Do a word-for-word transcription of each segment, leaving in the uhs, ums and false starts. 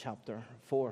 chapter four.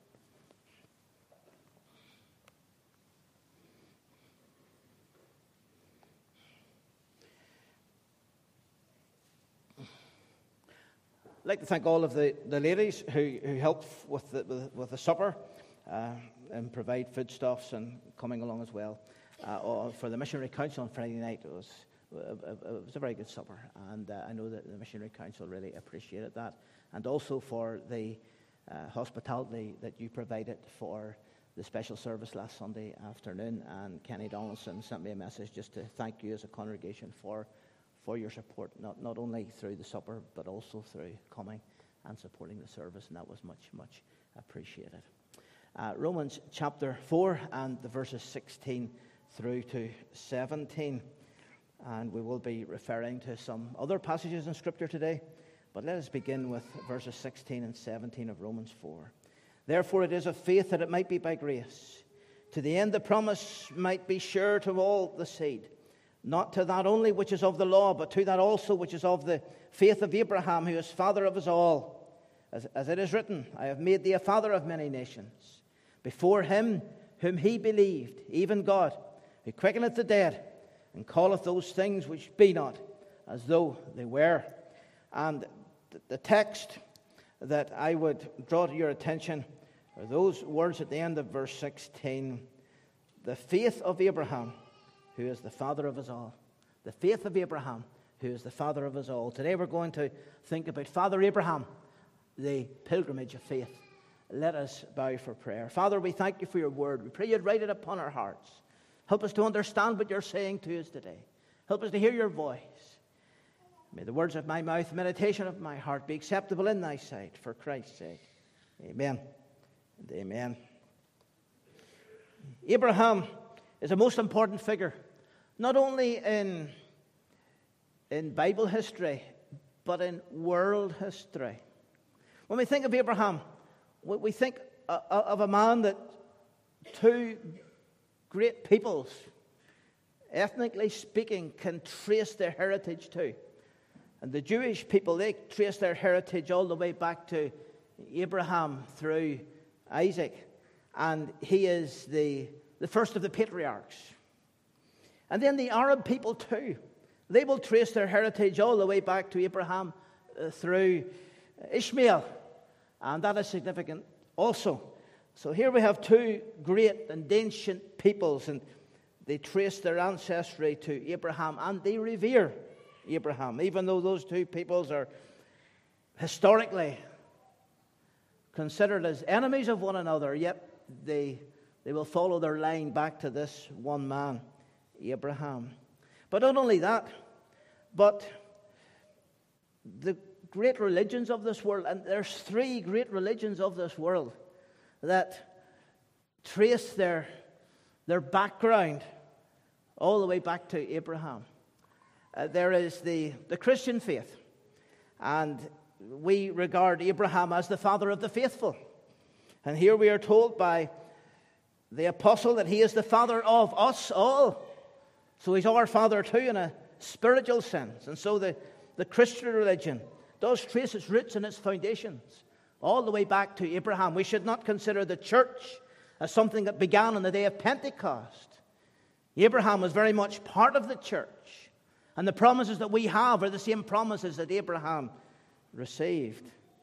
I'd like to thank all of the, the ladies who, who helped with the, with, with the supper uh, and provide foodstuffs and coming along as well. Uh, for the Missionary Council on Friday night, it was, it was a very good supper, and uh, I know that the Missionary Council really appreciated that. And also for the uh, hospitality that you provided for the special service last Sunday afternoon. And Kenny Donaldson sent me a message just to thank you as a congregation for for your support, not, not only through the supper, but also through coming and supporting the service, and that was much, much appreciated. Uh, Romans chapter four and the verses sixteen through to seventeen. And we will be referring to some other passages in Scripture today, but let us begin with verses sixteen and seventeen of Romans four. Therefore it is of faith that it might be by grace, to the end the promise might be sure to all the seed, not to that only which is of the law, but to that also which is of the faith of Abraham, who is father of us all. As, as it is written, I have made thee a father of many nations, before him whom he believed, even God, who quickeneth the dead, and calleth those things which be not, as though they were. And the text that I would draw to your attention are those words at the end of verse sixteen. The faith of Abraham, who is the father of us all. The faith of Abraham, who is the father of us all. Today we're going to think about Father Abraham, the pilgrimage of faith. Let us bow for prayer. Father, we thank you for your word. We pray you'd write it upon our hearts. Help us to understand what you're saying to us today. Help us to hear your voice. May the words of my mouth, the meditation of my heart be acceptable in thy sight, for Christ's sake. Amen and amen. Abraham is a most important figure, not only in, in Bible history, but in world history. When we think of Abraham, we think of a man that two great peoples, ethnically speaking, can trace their heritage to. And the Jewish people, they trace their heritage all the way back to Abraham through Isaac. And he is the, the first of the patriarchs. And then the Arab people too. They will trace their heritage all the way back to Abraham uh, through Ishmael. And that is significant also. So here we have two great and ancient peoples, and they trace their ancestry to Abraham, and they revere Abraham, even though those two peoples are historically considered as enemies of one another, yet they, they will follow their line back to this one man, Abraham. But not only that, but the great religions of this world, and there's three great religions of this world that trace their, their background all the way back to Abraham. Uh, there is the, the Christian faith, and we regard Abraham as the father of the faithful. And here we are told by the apostle that he is the father of us all. So he's our father too in a spiritual sense. And so the, the Christian religion does trace its roots and its foundations all the way back to Abraham. We should not consider the church as something that began on the day of Pentecost. Abraham was very much part of the church. And the promises that we have are the same promises that Abraham received.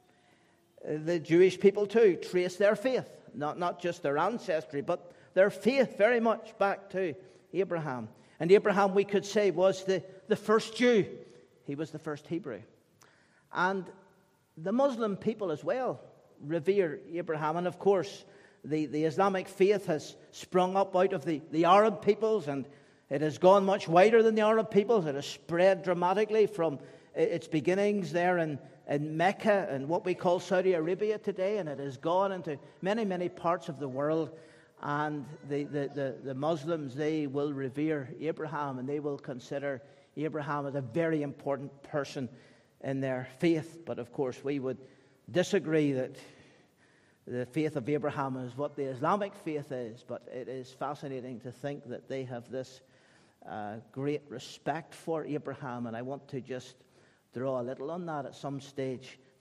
The Jewish people too trace their faith, not, not just their ancestry, but their faith very much back to Abraham. And Abraham, we could say, was the, the first Jew. He was the first Hebrew. And the Muslim people as well revere Abraham. And of course, the, the Islamic faith has sprung up out of the, the Arab peoples, and it has gone much wider than the Arab peoples. It has spread dramatically from its beginnings there in, in Mecca and what we call Saudi Arabia today, and it has gone into many, many parts of the world. And the, the, the, the Muslims, they will revere Abraham, and they will consider Abraham as a very important person in their faith. But of course, we would disagree that the faith of Abraham is what the Islamic faith is. But it is fascinating to think that they have this uh, great respect for Abraham. And I want to just draw a little on that at some stage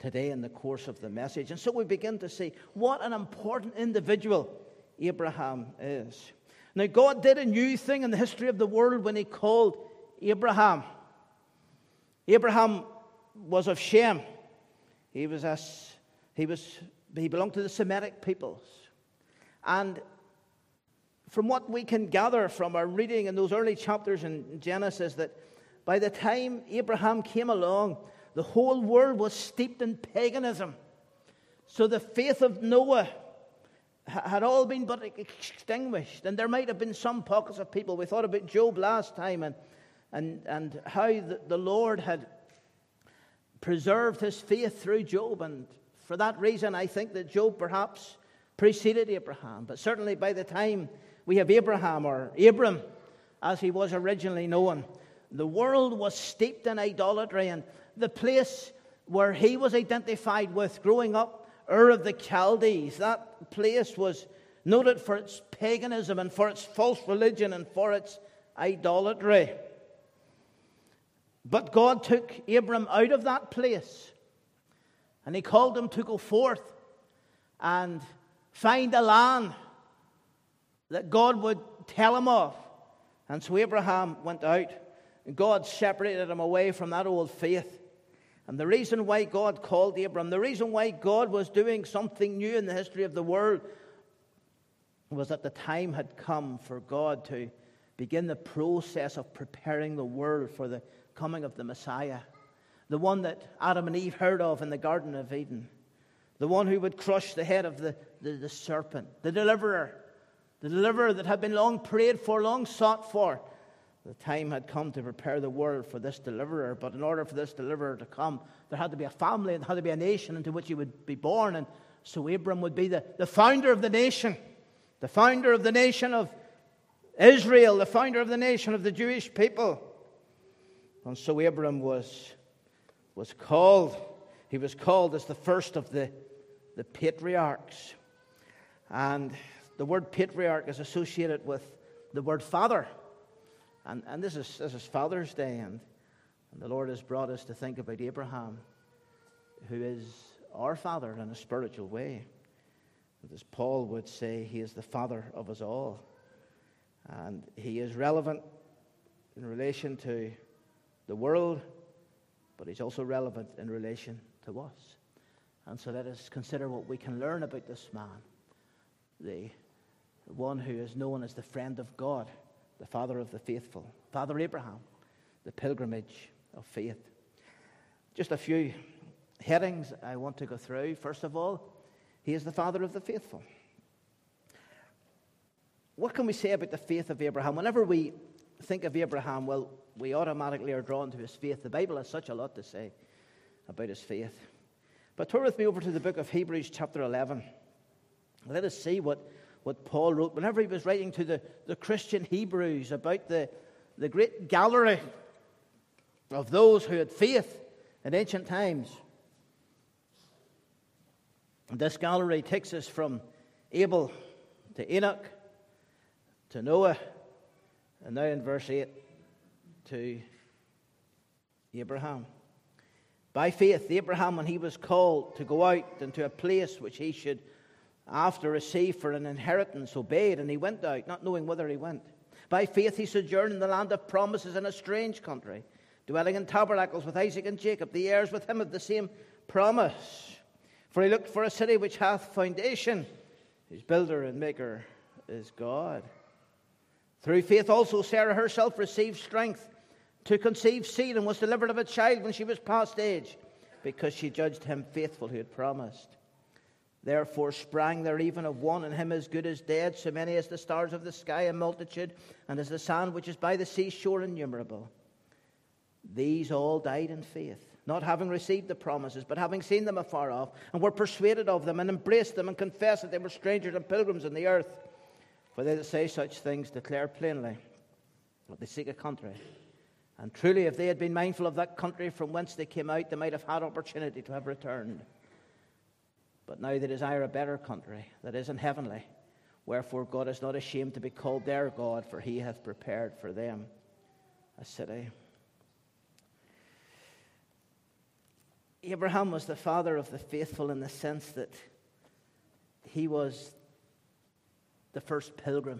today in the course of the message. And so we begin to see what an important individual Abraham is. Now, God did a new thing in the history of the world when he called Abraham. Abraham was of Shem. He was a, he was he belonged to the Semitic peoples. And from what we can gather from our reading in those early chapters in Genesis, that by the time Abraham came along, the whole world was steeped in paganism. So the faith of Noah had all been but extinguished. And there might have been some pockets of people. We thought about Job last time, and and, and how the, the Lord had preserved his faith through Job. And for that reason, I think that Job perhaps preceded Abraham. But certainly by the time we have Abraham, or Abram, as he was originally known, the world was steeped in idolatry. And the place where he was identified with growing up, Ur of the Chaldees, that place was noted for its paganism and for its false religion and for its idolatry. But God took Abram out of that place, and he called him to go forth and find a land that God would tell him of. And so Abraham went out, and God separated him away from that old faith. And the reason why God called Abram, the reason why God was doing something new in the history of the world, was that the time had come for God to begin the process of preparing the world for the coming of the Messiah. The one that Adam and Eve heard of in the Garden of Eden. The one who would crush the head of the, the, the serpent. The deliverer. The deliverer that had been long prayed for, long sought for. The time had come to prepare the world for this deliverer. But in order for this deliverer to come, there had to be a family, and there had to be a nation into which he would be born. And so Abram would be the, the founder of the nation. The founder of the nation of Israel. The founder of the nation of the Jewish people. And so Abram was, was called. He was called as the first of the, the patriarchs. And the word patriarch is associated with the word father. And, and this is this is Father's Day, and, and the Lord has brought us to think about Abraham, who is our father in a spiritual way. And as Paul would say, he is the father of us all. And he is relevant in relation to the world, but he's also relevant in relation to us. And so let us consider what we can learn about this man, the one who is known as the friend of God, the father of the faithful, Father Abraham, the pilgrimage of faith. Just a few headings I want to go through. First of all, he is the father of the faithful. What can we say about the faith of Abraham? Whenever we think of Abraham, well, we automatically are drawn to his faith. The Bible has such a lot to say about his faith. But turn with me over to the book of Hebrews chapter eleven. Let us see what What Paul wrote whenever he was writing to the, the Christian Hebrews about the, the great gallery of those who had faith in ancient times. And this gallery takes us from Abel to Enoch to Noah, and now in verse eight to Abraham. By faith, Abraham, when he was called to go out into a place which he should after receive for an inheritance, obeyed, and he went out, not knowing whither he went. By faith he sojourned in the land of promises in a strange country, dwelling in tabernacles with Isaac and Jacob, the heirs with him of the same promise. For he looked for a city which hath foundation, whose builder and maker is God. Through faith also Sarah herself received strength to conceive seed, and was delivered of a child when she was past age, because she judged him faithful who had promised. Therefore sprang there even of one in him as good as dead, so many as the stars of the sky in multitude, and as the sand which is by the seashore innumerable. These all died in faith, not having received the promises, but having seen them afar off, and were persuaded of them, and embraced them, and confessed that they were strangers and pilgrims in the earth. For they that say such things declare plainly that they seek a country. And truly, if they had been mindful of that country from whence they came out, they might have had opportunity to have returned. But now they desire a better country, that is in heavenly. Wherefore God is not ashamed to be called their God, for he hath prepared for them a city. Abraham was the father of the faithful in the sense that he was the first pilgrim.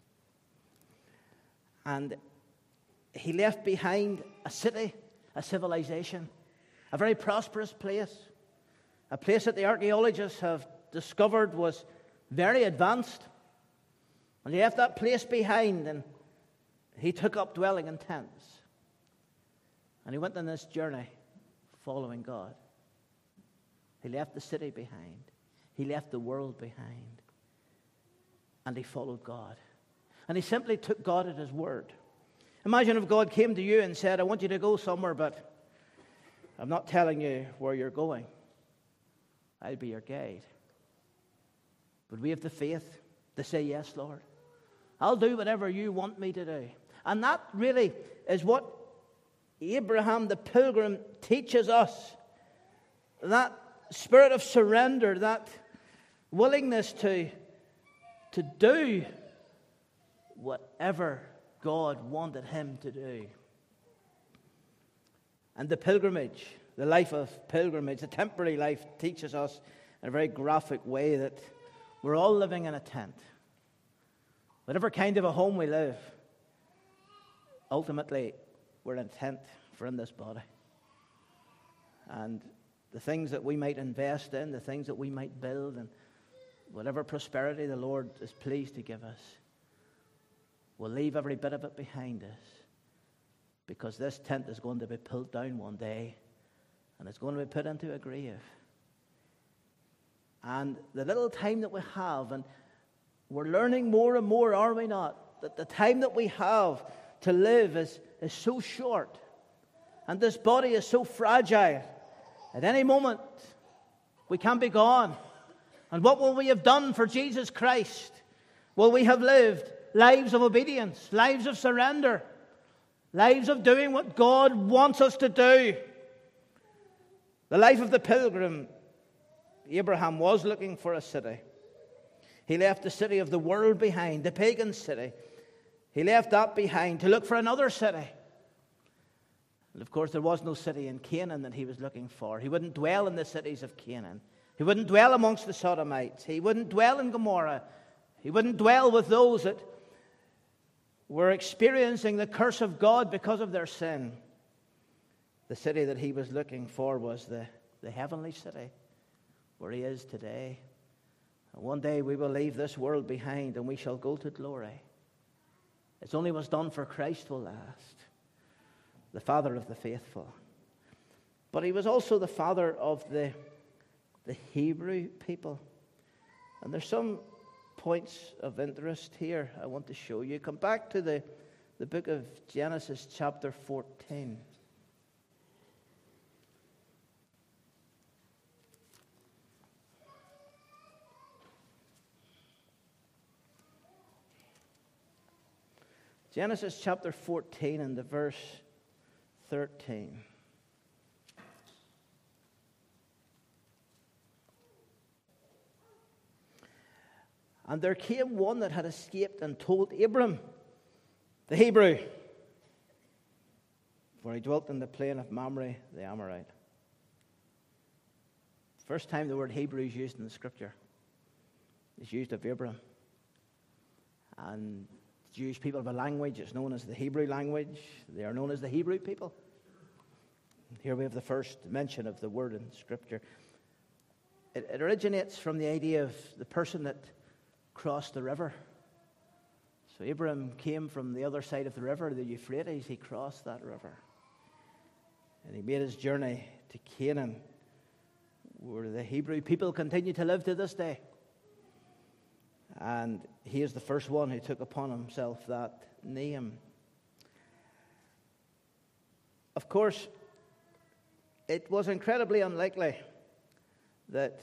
And he left behind a city, a civilization, a very prosperous place, a place that the archaeologists have discovered was very advanced. And he left that place behind, and he took up dwelling in tents. And he went on this journey following God. He left the city behind. He left the world behind. And he followed God. And he simply took God at his word. Imagine if God came to you and said, I want you to go somewhere, but I'm not telling you where you're going. I'll be your guide. Would we have the faith to say, yes, Lord? I'll do whatever you want me to do. And that really is what Abraham the pilgrim teaches us. That spirit of surrender, that willingness to, to do whatever God wanted him to do. And the pilgrimage, the life of pilgrimage, the temporary life, teaches us in a very graphic way that we're all living in a tent. Whatever kind of a home we live, ultimately we're in a tent, for in this body. And the things that we might invest in, the things that we might build, and whatever prosperity the Lord is pleased to give us, we'll leave every bit of it behind us, because this tent is going to be pulled down one day, and it's going to be put into a grave. And the little time that we have, and we're learning more and more, are we not, that the time that we have to live is, is so short, and this body is so fragile. At any moment, we can be gone. And what will we have done for Jesus Christ? Will we have lived lives of obedience, lives of surrender, lives of doing what God wants us to do? The life of the pilgrim, Abraham was looking for a city. He left the city of the world behind, the pagan city. He left that behind to look for another city. And of course, there was no city in Canaan that he was looking for. He wouldn't dwell in the cities of Canaan. He wouldn't dwell amongst the Sodomites. He wouldn't dwell in Gomorrah. He wouldn't dwell with those that were experiencing the curse of God because of their sin. The city that he was looking for was the, the heavenly city where he is today. And one day we will leave this world behind and we shall go to glory. It's only what's done for Christ will last. The father of the faithful. But he was also the father of the, the Hebrew people. And there's some points of interest here I want to show you. Come back to the, the book of Genesis chapter fourteen. Genesis chapter fourteen and the verse thirteen. And there came one that had escaped and told Abram, the Hebrew, for he dwelt in the plain of Mamre, the Amorite. First time the word Hebrew is used in the Scripture. It's used of Abram. And Jewish people have a language. It's known as the Hebrew language. They are known as the Hebrew people. Here we have the first mention of the word in Scripture. It, it originates from the idea of the person that crossed the river. So Abram came from the other side of the river, the Euphrates. He crossed that river. And he made his journey to Canaan, where the Hebrew people continue to live to this day. And he is the first one who took upon himself that name. Of course, it was incredibly unlikely that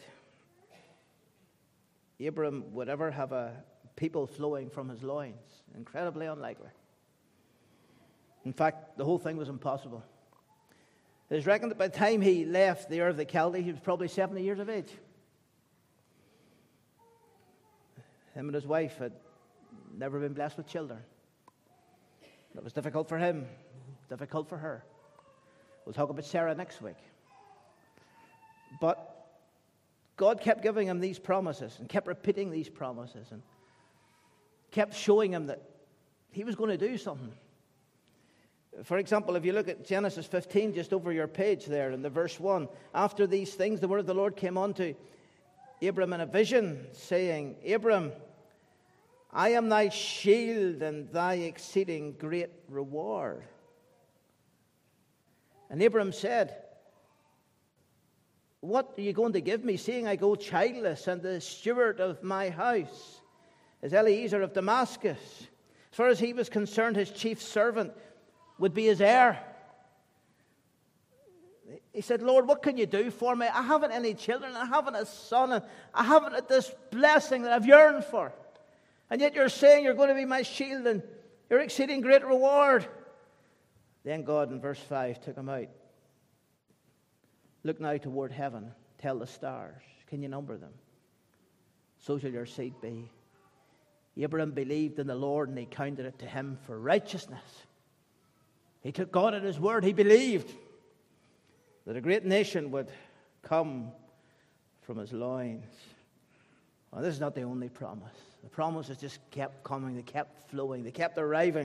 Abram would ever have a people flowing from his loins. Incredibly unlikely. In fact, the whole thing was impossible. It is reckoned that by the time he left the Ur of the Chaldees, he was probably seventy years of age. Him and his wife had never been blessed with children. It was difficult for him, difficult for her. We'll talk about Sarah next week. But God kept giving him these promises and kept repeating these promises and kept showing him that he was going to do something. For example, if you look at Genesis fifteen, just over your page there in the verse one, after these things, the word of the Lord came unto Abram in a vision, saying, Abram, I am thy shield and thy exceeding great reward. And Abram said, what are you going to give me, seeing I go childless, and the steward of my house is Eliezer of Damascus? As far as he was concerned, his chief servant would be his heir. He said, Lord, what can you do for me? I haven't any children. I haven't a son. And I haven't had this blessing that I've yearned for. And yet you're saying you're going to be my shield and your exceeding great reward. Then God in verse five took him out. Look now toward heaven. Tell the stars. Can you number them? So shall your seed be. Abraham believed in the Lord, and he counted it to him for righteousness. He took God at his word. He believed that a great nation would come from his loins. Well, this is not the only promise. The promises just kept coming. They kept flowing. They kept arriving.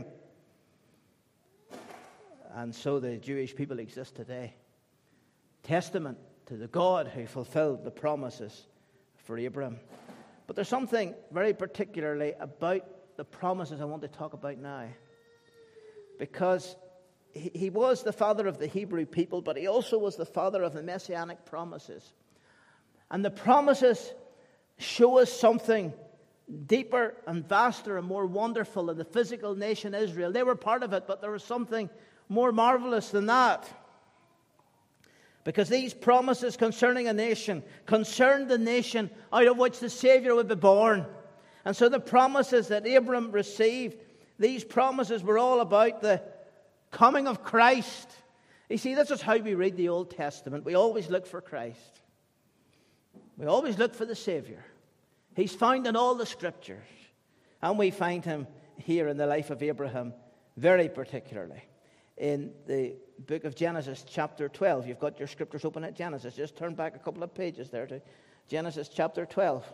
And so the Jewish people exist today. Testament to the God who fulfilled the promises for Abraham. But there's something very particularly about the promises I want to talk about now. Because he, he was the father of the Hebrew people, but he also was the father of the messianic promises. And the promises show us something deeper and vaster and more wonderful than the physical nation Israel. They were part of it, but there was something more marvelous than that. Because these promises concerning a nation concerned the nation out of which the Savior would be born. And so the promises that Abram received, these promises were all about the coming of Christ. You see, this is how we read the Old Testament. We always look for Christ. We always look for the Savior. He's found in all the Scriptures. And we find him here in the life of Abraham very particularly. In the book of Genesis, chapter twelve. You've got your scriptures open at Genesis. Just turn back a couple of pages there to Genesis chapter twelve.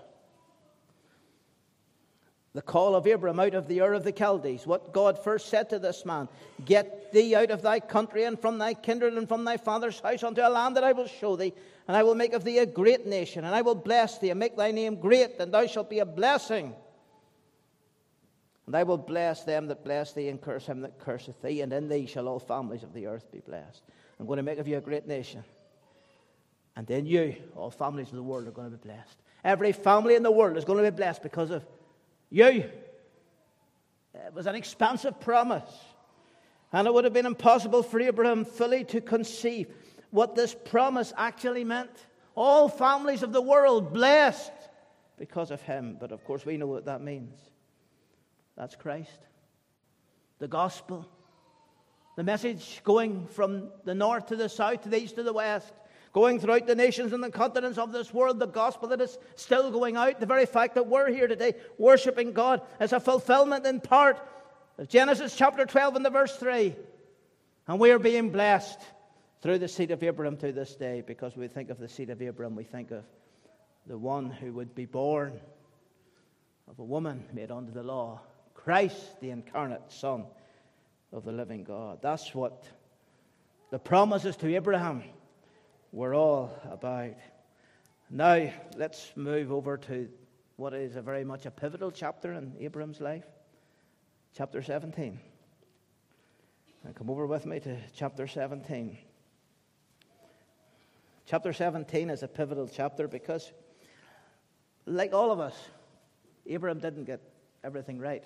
The call of Abram out of the Ur of the Chaldees. What God first said to this man: get thee out of thy country and from thy kindred and from thy father's house unto a land that I will show thee, and I will make of thee a great nation, and I will bless thee and make thy name great, and thou shalt be a blessing. And I will bless them that bless thee, and curse him that curseth thee, and in thee shall all families of the earth be blessed. I'm going to make of you a great nation. And then you, all families of the world, are going to be blessed. Every family in the world is going to be blessed because of you. It was an expansive promise. And it would have been impossible for Abraham fully to conceive what this promise actually meant. All families of the world blessed because of him. But of course we know what that means. That's Christ. The gospel. The message going from the north to the south, to the east to the west. Going throughout the nations and the continents of this world. The gospel that is still going out. The very fact that we're here today worshiping God is a fulfillment in part of Genesis chapter twelve and the verse three. And we are being blessed through the seed of Abraham to this day. Because we think of the seed of Abraham, we think of the one who would be born of a woman made under the law. Christ, the incarnate Son of the living God. That's what the promises to Abraham were all about. Now, let's move over to what is a very much a pivotal chapter in Abraham's life. Chapter seventeen. And come over with me to chapter seventeen. Chapter seventeen is a pivotal chapter because, like all of us, Abraham didn't get everything right.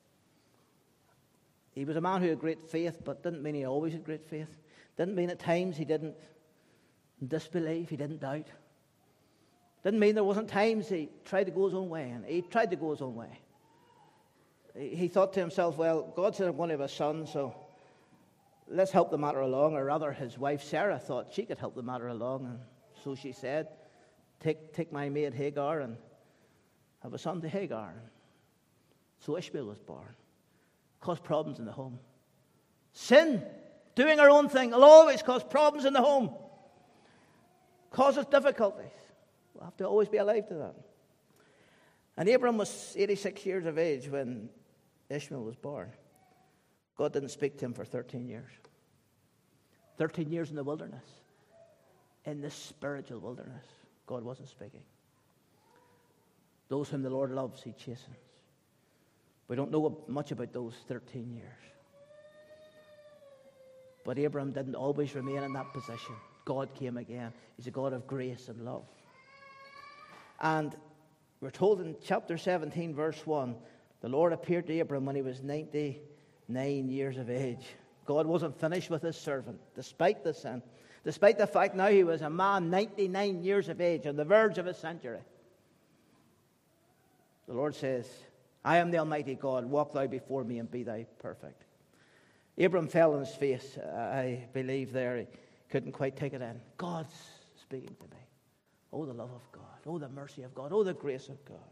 He was a man who had great faith, but didn't mean he always had great faith. Didn't mean at times he didn't disbelieve, he didn't doubt. Didn't mean there wasn't times he tried to go his own way, and he tried to go his own way. He thought to himself, well, God said I'm going to have a son, so let's help the matter along. Or rather, his wife Sarah thought she could help the matter along, and so she said, take, take my maid Hagar and have a son to Hagar. So Ishmael was born. Caused problems in the home. Sin, doing our own thing, will always cause problems in the home. causes difficulties. We'll have to always be alive to that. And Abram was eighty-six years of age when Ishmael was born. God didn't speak to him for thirteen years. thirteen years in the wilderness. In the spiritual wilderness, God wasn't speaking. Those whom the Lord loves, he chastens. We don't know much about those thirteen years. But Abram didn't always remain in that position. God came again. He's a God of grace and love. And we're told in chapter seventeen, verse one, the Lord appeared to Abram when he was ninety-nine years of age. God wasn't finished with his servant, despite the sin. Despite the fact now he was a man ninety-nine years of age, on the verge of a century. The Lord says, I am the Almighty God. Walk thou before me and be thou perfect. Abram fell on his face, I believe there. He couldn't quite take it in. God's speaking to me. Oh, the love of God. Oh, the mercy of God. Oh, the grace of God.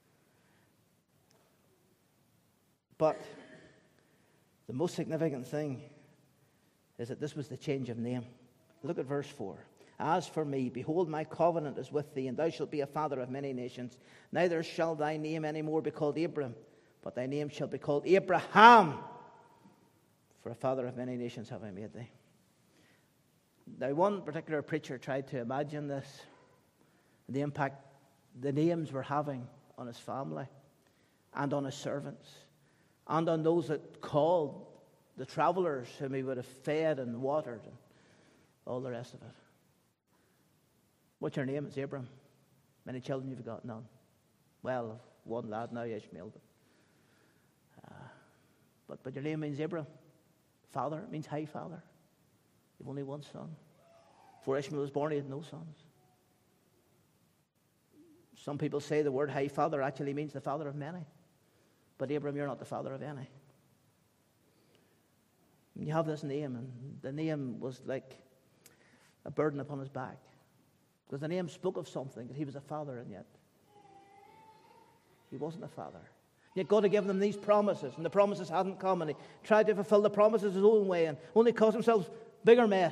But the most significant thing is that this was the change of name. Look at verse four. As for me, behold, my covenant is with thee, and thou shalt be a father of many nations. Neither shall thy name any more be called Abram, but thy name shall be called Abraham. For a father of many nations have I made thee. Now, one particular preacher tried to imagine this, the impact the names were having on his family and on his servants and on those that called, the travelers whom he would have fed and watered and all the rest of it. What's your name? It's Abram. Many children you've got? None. Well, one lad now, Ishmael. But, uh, but, but your name means Abram. Father, it means high father. You've only one son. Before Ishmael was born, he had no sons. Some people say the word high father actually means the father of many. But Abram, you're not the father of any. You have this name, and the name was like a burden upon his back. Because the name spoke of something, that he was a father, and yet he wasn't a father. Yet God had given them these promises, and the promises hadn't come, and he tried to fulfill the promises his own way, and only caused himself bigger mess.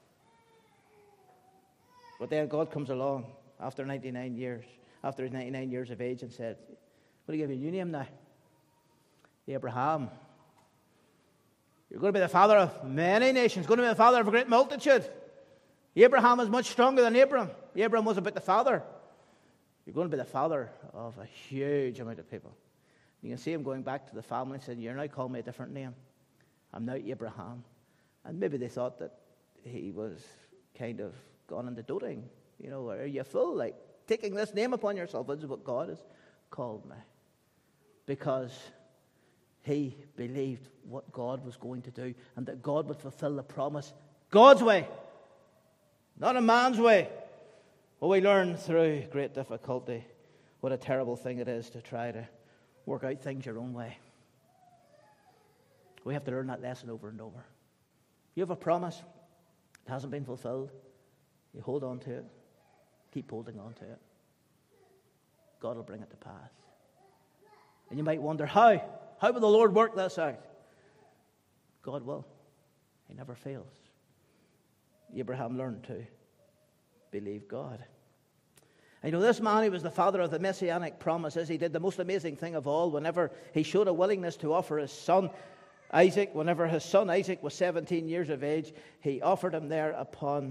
But then God comes along after ninety-nine years, after his ninety-nine years of age, and said, what do you give you a new name now? Abraham. You're going to be the father of many nations, going to be the father of a great multitude. Abraham is much stronger than Abram. Abram was about the father. You're going to be the father of a huge amount of people. You can see him going back to the family and saying, you're now calling me a different name. I'm now Abraham. And maybe they thought that he was kind of gone into doting. You know, are you full? Like, taking this name upon yourself. This is what God has called me. Because he believed what God was going to do and that God would fulfill the promise God's way, not a man's way. Well, we learn through great difficulty what a terrible thing it is to try to work out things your own way. We have to learn that lesson over and over. You have a promise, it hasn't been fulfilled. You hold on to it, keep holding on to it. God will bring it to pass. And you might wonder, how? How will the Lord work this out? God will. He never fails. Abraham learned to believe God. And you know, this man, he was the father of the messianic promises. He did the most amazing thing of all. Whenever he showed a willingness to offer his son Isaac, whenever his son Isaac was seventeen years of age, he offered him there upon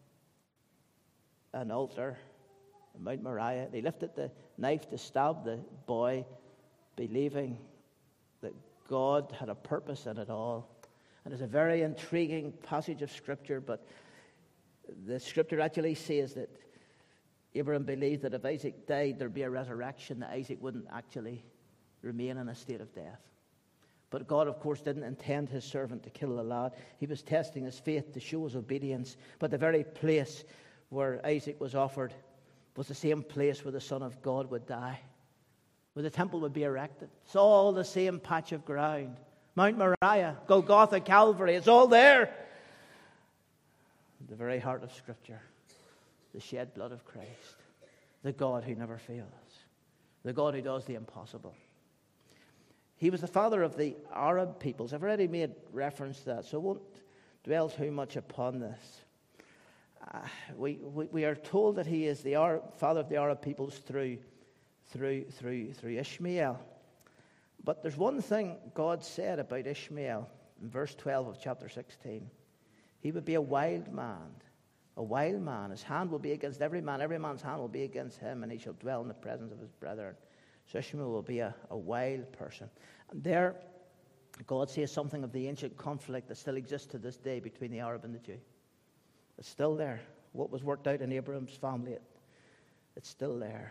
an altar on Mount Moriah. He lifted the knife to stab the boy, believing that God had a purpose in it all. And it's a very intriguing passage of Scripture, but the Scripture actually says that Abraham believed that if Isaac died, there'd be a resurrection, that Isaac wouldn't actually remain in a state of death. But God, of course, didn't intend his servant to kill the lad. He was testing his faith to show his obedience. But the very place where Isaac was offered was the same place where the Son of God would die, where the temple would be erected. It's all the same patch of ground. Mount Moriah, Golgotha, Calvary, it's all there. The very heart of Scripture, the shed blood of Christ, the God who never fails, the God who does the impossible. He was the father of the Arab peoples. I've already made reference to that, so I won't dwell too much upon this. uh, we, we we are told that he is the Arab, father of the Arab peoples through through through through Ishmael. But there's one thing God said about Ishmael in verse twelve of chapter sixteen. He would be a wild man, a wild man. His hand will be against every man. Every man's hand will be against him, and he shall dwell in the presence of his brethren. So Ishmael will be a, a wild person. And there, God says something of the ancient conflict that still exists to this day between the Arab and the Jew. It's still there. What was worked out in Abraham's family, it, it's still there.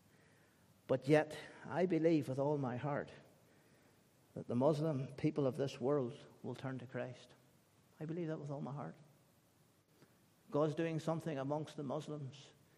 But yet, I believe with all my heart that the Muslim people of this world will turn to Christ. I believe that with all my heart. God's doing something amongst the Muslims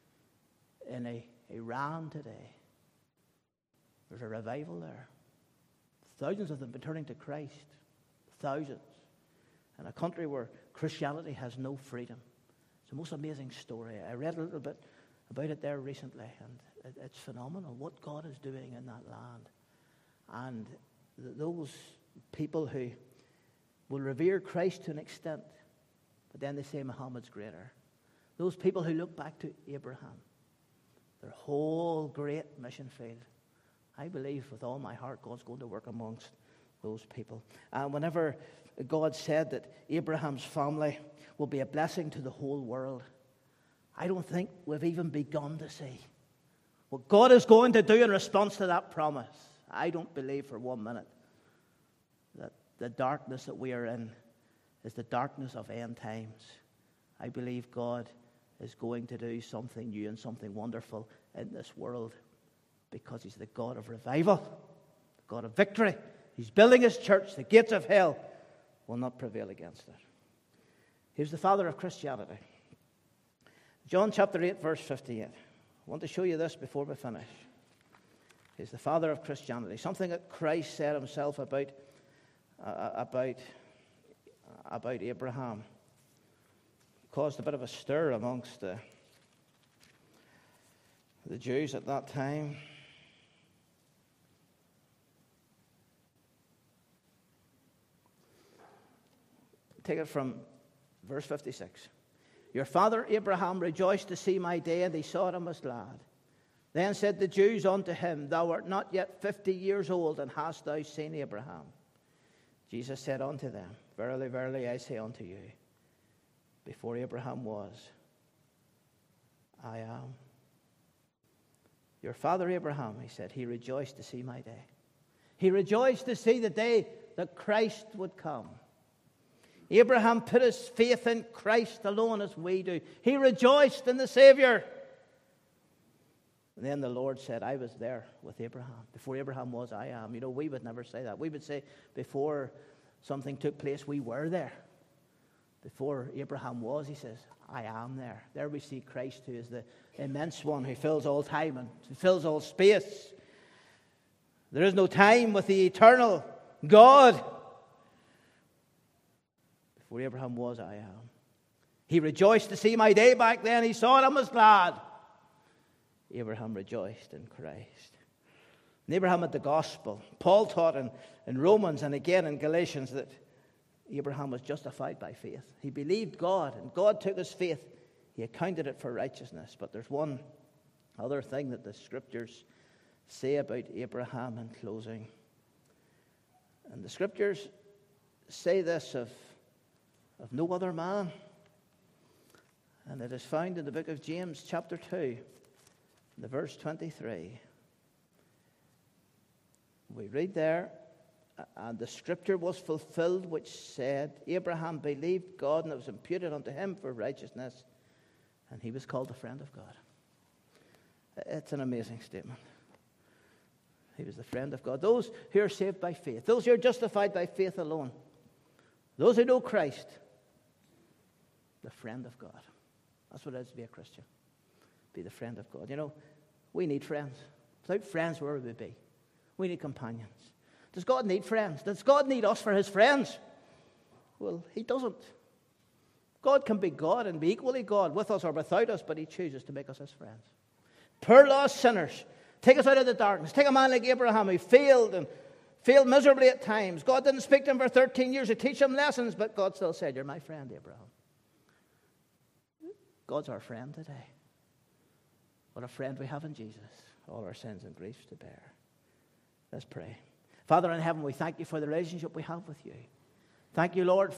in a, Iran today. There's a revival there. Thousands of them been turning to Christ. Thousands. In a country where Christianity has no freedom. It's the most amazing story. I read a little bit about it there recently, and it, it's phenomenal what God is doing in that land. And th- those people who will revere Christ to an extent, but then they say Muhammad's greater. Those people who look back to Abraham, their whole great mission field. I believe with all my heart God's going to work amongst those people. And whenever God said that Abraham's family will be a blessing to the whole world, I don't think we've even begun to see what God is going to do in response to that promise. I don't believe for one minute that the darkness that we are in is the darkness of end times. I believe God is going to do something new and something wonderful in this world because he's the God of revival, the God of victory. He's building his church. The gates of hell will not prevail against it. Here's the father of Christianity. John chapter eight, verse fifty-eight. I want to show you this before we finish. He's the father of Christianity. Something that Christ said himself about, uh, about, about Abraham caused a bit of a stir amongst the, the Jews at that time. Take it from verse fifty-six. Your father Abraham rejoiced to see my day, and he saw it and was glad. Then said the Jews unto him, Thou art not yet fifty years old, and hast thou seen Abraham? Jesus said unto them, Verily, verily, I say unto you, before Abraham was, I am. Your father Abraham, he said, he rejoiced to see my day. He rejoiced to see the day that Christ would come. Abraham put his faith in Christ alone as we do. He rejoiced in the Savior. And then the Lord said, I was there with Abraham. Before Abraham was, I am. You know, we would never say that. We would say, before something took place, we were there. Before Abraham was, he says, I am there. There we see Christ, who is the immense one, who fills all time and who fills all space. There is no time with the eternal God. Before Abraham was, I am. He rejoiced to see my day back then. He saw it and was glad. Abraham rejoiced in Christ. And Abraham had the gospel. Paul taught in, in Romans and again in Galatians that Abraham was justified by faith. He believed God, and God took his faith. He accounted it for righteousness. But there's one other thing that the scriptures say about Abraham in closing. And the scriptures say this of of no other man. And it is found in the book of James chapter two, the verse twenty-three. We read there, and the scripture was fulfilled which said, Abraham believed God, and it was imputed unto him for righteousness, and he was called a friend of God. It's an amazing statement. He was the friend of God. Those who are saved by faith, those who are justified by faith alone, those who know Christ, the friend of God. That's what it is to be a Christian. Be the friend of God. You know, we need friends. Without friends, where would we be? We need companions. Does God need friends? Does God need us for his friends? Well, he doesn't. God can be God and be equally God with us or without us, but he chooses to make us his friends. Poor lost sinners. Take us out of the darkness. Take a man like Abraham who failed and failed miserably at times. God didn't speak to him for thirteen years to teach him lessons, but God still said, You're my friend, Abraham. God's our friend today. What a friend we have in Jesus. All our sins and griefs to bear. Let's pray. Father in heaven, we thank you for the relationship we have with you. Thank you, Lord,